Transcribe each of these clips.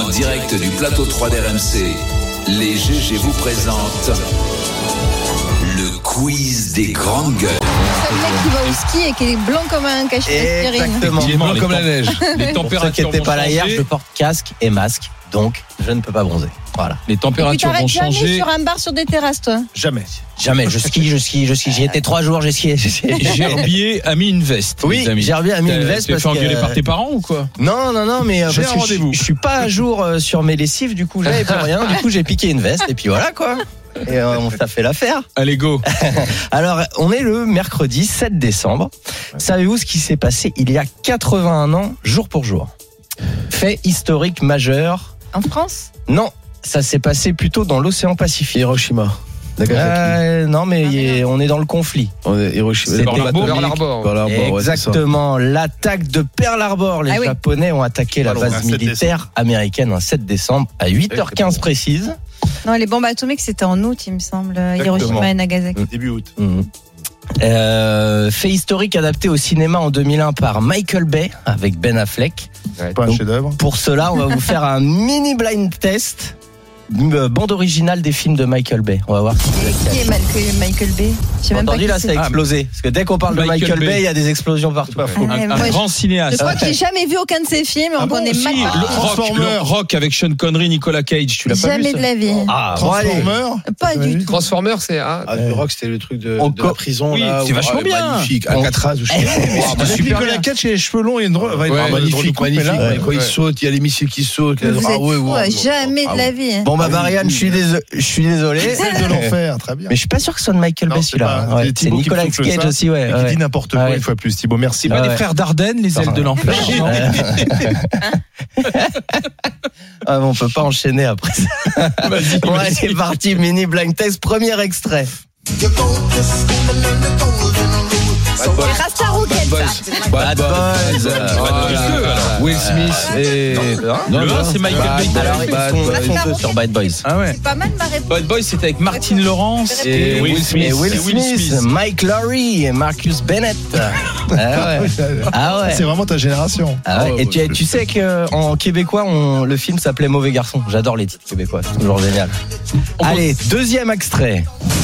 direct du plateau 3 d'RMC, les GG vous présentent le quiz des grandes gueules. C'est le mec qui va au ski et qui est blanc comme un cachet d'aspirine. Exactement, Il est blanc comme la neige. Les températures Ne vous inquiétez pas, là, hier, changer. je porte casque et masque, donc je ne peux pas bronzer. Voilà. Les Et puis températures vont t'arrêtes jamais changer. sur un bar sur des terrasses, toi. Jamais. Je skie. J'y étais 3 jours, j'ai skié. Gerbier a mis une veste. Oui, les amis. Gerbier a mis une veste Tu t'es parce fait engueuler que- par tes parents ou quoi? Non, mais J'ai parce un que rendez-vous. je suis pas à jour sur mes lessives, du coup, j'avais plus rien. Du coup, j'ai piqué une veste et puis voilà, quoi. Et ça fait l'affaire. Allez, go. Alors, on est le mercredi 7 décembre. Savez-vous ce qui s'est passé il y a 81 ans, jour pour jour? Fait historique majeur. En France. Non, ça s'est passé plutôt dans l'océan Pacifique. Hiroshima. Non, mais on est dans le conflit. Hiroshima. C'était Pearl Harbor. Pearl Harbor. Pearl Harbor, ouais, c'est ça. Exactement, l'attaque de Pearl Harbor. Les Ah oui. Japonais ont attaqué la Pardon, base un 7 militaire américaine un 7 décembre à 8h15 précise. Non, les bombes atomiques, c'était en août, il me semble. Hiroshima et Nagasaki. Début août. Fait historique adapté au cinéma en 2001 par Michael Bay avec Ben Affleck. Pas un Donc, chef-d'œuvre. Pour cela, on va vous faire un mini blind test. Bande originale des films de Michael Bay. On va voir si vous êtes Qui est Michael Bay? Je sais même pas entendu qui là, ça c'est. a explosé. Parce que dès qu'on parle de Michael Michael Bay. Bay, il y a des explosions partout. Ouais, Un moi, grand Je cinéaste. crois que j'ai jamais vu aucun de ses films. On connaît Si, mal. le rock avec Sean Connery, Nicolas Cage. Tu l'as pas vu Jamais ça? de la vie. Ah, bon, allez. Transformer. Pas du tout. Transformer, c'est. Ah, le rock, c'était le truc de On la prison. oui, là, c'est vachement bien. Magnifique. On- Alcatraz ou je sais pas. C'était super Nicolas bien. Cage et les cheveux longs, il y a une drôle. Magnifique, mais là, magnifique. Quand il saute, il y a les missiles qui sautent. Vous êtes Ah ouais, fous, ouais. jamais de la vie. Bon, bah, Marianne, je suis désolé. Celle de l'enfer, très bien. Mais je suis pas sûr que ce soit de Michael Non, Bay c'est celui-là. pas- Ouais, c'est c'est Thibaut qui Nicolas souffle Cage ça, aussi, ouais. Et qui dit n'importe quoi Ouais. une fois plus. Thibaut, merci. C'est pas Ouais. des frères Dardenne, les ailes de l'enfer? Ah, on peut pas enchaîner après ça. Vas-y, Bon, vas-y. c'est parti, mini blind test, premier extrait. C'est Rasta Rocket, ça. Bad Boys. Will Smith et. Le 1, c'est Michael Bay. Alors, ils sont deux sur Bad Boys. Ah ouais. C'est pas mal ma réponse. Bad Boy, c'était avec Martin Lawrence Et Will Smith. Et Will Smith, Mike Lowry et Marcus Bennett. Ah ouais. Ah ouais. C'est vraiment ta génération. Ah ouais. Et tu sais qu'en québécois, le film s'appelait Mauvais Garçon. J'adore les titres québécois, c'est toujours génial. Allez, deuxième extrait.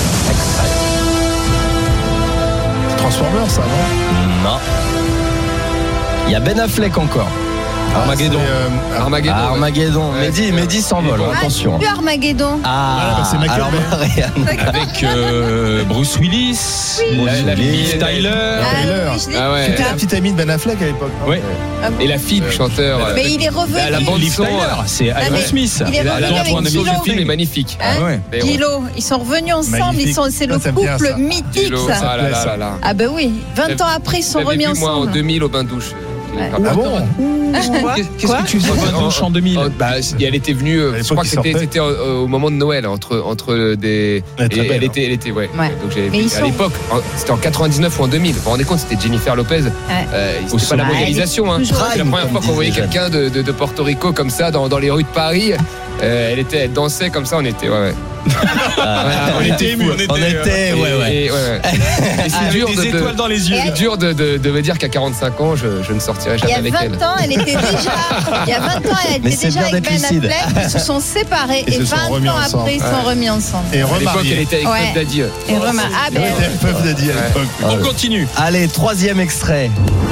Transformer, ça, non? Non. Il y a Ben Affleck encore. Armageddon. Armageddon. Armageddon. Ouais. Mehdi s'envole, Ah, attention. Plus Armageddon. Ah, bah, c'est Michael alors Bay. Marianne. Avec Bruce Willis, la fille de Tyler. Ah Tyler. oui, je l'ai Ah ouais. C'était la petite amie de Ben Affleck à l'époque. non? Ouais. Ah bon. Et la fille du chanteur. Mais il est revenu. La bande Liv son. Tyler, c'est mais Aerosmith. il est La revenu avec bande son Gilo. du film est magnifique. Hein Ouais. D'ailleurs. Gilo, ils sont revenus ensemble, Magnifique. c'est le Ça me vient, couple ça. mythique Gilo, ça. ah là là là là. Ah ben oui, 20 ans après ils se sont J'avais remis vu, moi, en ensemble. 2000 au bain de douche. Ouais. Ah bon? Qu'est-ce que tu faisais au bain de douche en 2000? Elle était venue, À je l'époque, crois que il sortait. c'était au moment de Noël, entre des. Elle est très et belle, elle était, ouais. Ouais. Donc j'avais Mais vu, ils à sont- l'époque, c'était en 99 ou en 2000. Vous vous rendez compte, c'était Jennifer Lopez. C'était pas la sommet. mondialisation. Hein. Toujours C'est la prime, première fois comme qu'on voyait disait quelqu'un de Porto Rico comme ça dans les rues de Paris. Elle dansait comme ça, on était, ouais. On était émus. On était, ouais. Et c'est dur Des étoiles dans les yeux. c'est dur de me dire qu'à 45 ans, je ne sortirai Il y jamais a avec 20 elle. ans, elle était déjà. Il y a 20 ans, elle Mais était c'est déjà bien avec d'être Ben lucide. Affleck. Ils se sont séparés Ils et se sont 20 remis ans ensemble. après, ils se sont remis ensemble. Et À l'époque, elle remarié. était avec Ouais. Puff Daddy. Et remarque, ah ben. Elle était Puff Daddy à l'époque. On continue. Allez, troisième extrait.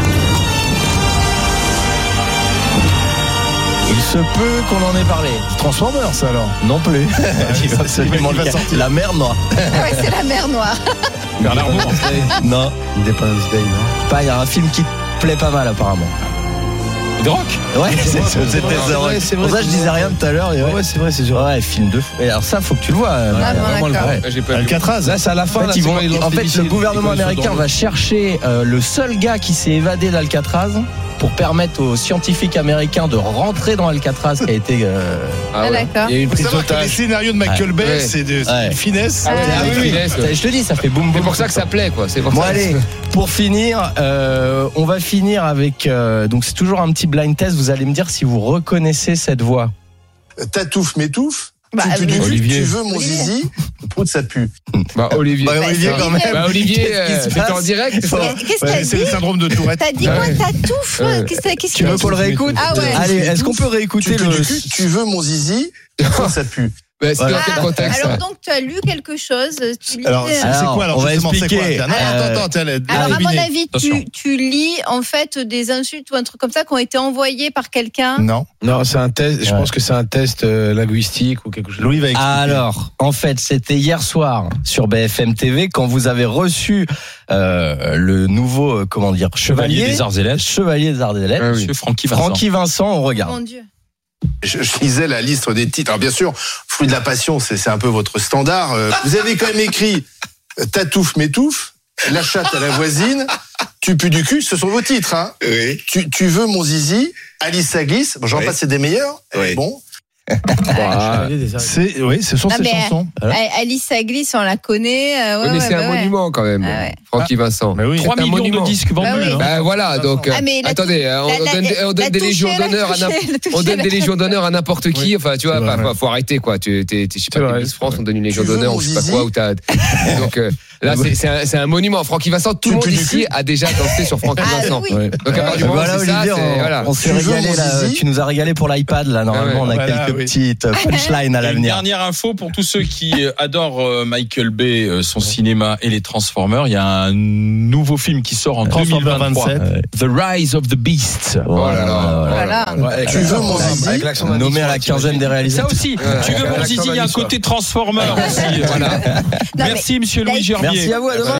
Il se peut qu'on en ait parlé. Transformer, ça alors. Non plus. Il va- Absolument il va le cas. sortir. La mer noire. Ah ouais, c'est la mer Noire. Vers l'amour. Non, Independence Day, non? pas. Il y a un film qui te plaît pas mal apparemment. De rock. Ouais, c'était c'est vrai, The Rock. c'est Pour vrai, ça, je c'est disais vrai. rien tout à l'heure. et Ouais, c'est vrai, c'est sûr. Ouais, film de fou. Et alors ça, faut que tu le vois. bon, vraiment le d'accord. vrai. J'ai pas vu. Alcatraz. Là, c'est à la fin. En là, fait, c'est quand ils lancent en les fait, missiles, le gouvernement quand ils sont américain dans va chercher le seul gars qui s'est évadé d'Alcatraz pour permettre aux scientifiques américains de rentrer dans Alcatraz qui a été. Ah Ah ouais. d'accord. Il y a eu une Faut prise savoir que les d'otage. scénarios de Michael Bay, Ouais. c'est Ouais. une finesse. Ah ouais, Ah avec oui, finesse. Je te dis, ça fait boum boum. C'est pour ça que ça plaît, quoi. C'est pour Bon ça. allez, pour finir, on va finir avec donc c'est toujours un petit blind test. Vous allez me dire si vous reconnaissez cette voix. Tatouf m'étouffe. Bah, tu dis Olivier. tu veux mon zizi, prout ça pue. Bah, Olivier. Bah, Olivier, c'est quand même. Bah, Olivier, Qu'est-ce qui se c'était en passe direct, c'est ça? Qu'est-ce que t'as C'est le dit? syndrome de Tourette. T'as dit quoi? Ouais. T'as touffe? Ouais. Qu'est-ce Tu veux qu'on le réécoute? Ah ouais. Allez, est-ce qu'on peut réécouter Tu le. pues du cul, tu veux mon zizi, prout ça pue. Bah, c'était dans quel Ah, contexte, ça? alors donc tu as lu quelque chose. Tu lis, Alors, c'est quoi alors on va justement, c'est quoi expliquer. Non, attends, tiens, alors à mon devinez. avis, Attention. tu lis en fait des insultes ou un truc comme ça qui ont été envoyés par quelqu'un. Non, Non, c'est un test. Je Ouais. pense que c'est un test linguistique ou quelque chose. Louis va expliquer. Alors, en fait, c'était hier soir sur BFM TV quand vous avez reçu le nouveau, Chevalier des Arts et Lettres. Chevalier des Arts et Lettres. Ah oui. Monsieur Francky Vincent. Francky Vincent, on regarde. Mon Dieu. Je lisais la liste des titres. Alors bien sûr, Fruit de la passion, c'est un peu votre standard. Vous avez quand même écrit Tatouffe m'étouffe, La chatte à la voisine, Tu pues du cul, ce sont vos titres. Hein. Oui. Tu veux mon zizi, Alice ça glisse. Bon, j'en Oui. passe, c'est des meilleurs. Oui. Bon. Ce sont Ah, ces mais, chansons. Alice Aglis, on la connaît. Oui, mais c'est un monument quand même. Ah ouais. Francky Vincent. Mais oui. 3 C'est un millions monument. de disques vendus. Bah oui. hein. Bah voilà, donc Ah, mais la attendez, on donne des légions d'honneur à n'importe qui. Enfin, tu vois, C'est vrai, faut arrêter quoi. Je sais C'est pas, vrai, Miss c'est France, vrai. on donne une légion Tu veux d'honneur mon ou je sais pas zizi quoi. Donc là, c'est un monument. Francky Vincent, tout le monde pues du ici cul a déjà dansé sur Francky Ah Vincent. oui. Donc à partir du moment Voilà, où c'est ça, Olivier, c'est voilà. on s'est Tu veux régalé mon là. zizi Tu nous as régalé pour l'iPad là. Normalement, on a Voilà, quelques oui. petites punchlines à Et une l'avenir. dernière info pour tous ceux qui adorent Michael Bay, son cinéma et les Transformers. Il y a un nouveau film qui sort en Transformers 2023. 27. The Rise of the Beast. Oh là là. Voilà. Tu veux mon zizi, Nommé à la quinzaine des Ça réalisateurs. aussi, tu veux mon zizi, il y a un côté Transformer aussi. Voilà. Non, mais Merci, monsieur là, Louis Gerbier. Merci à vous, à demain.